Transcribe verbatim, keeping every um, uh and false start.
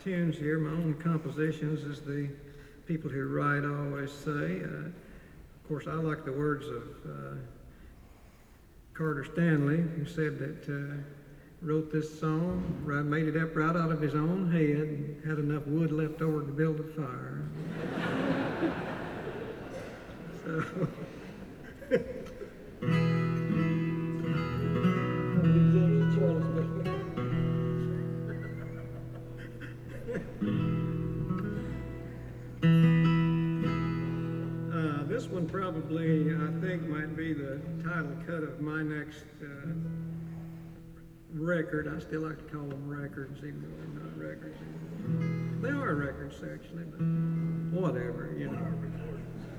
tunes here, my own compositions, as the people who write always say. Uh, of course, I like the words of uh, Carter Stanley, who said that uh, wrote this song, right, made it up right out of his own head, and had enough wood left over to build a fire. So. Uh, this one probably, I think, might be the title cut of my next uh, record. I still like to call them records, even though they're not records anymore. They are records, actually, but whatever, you know.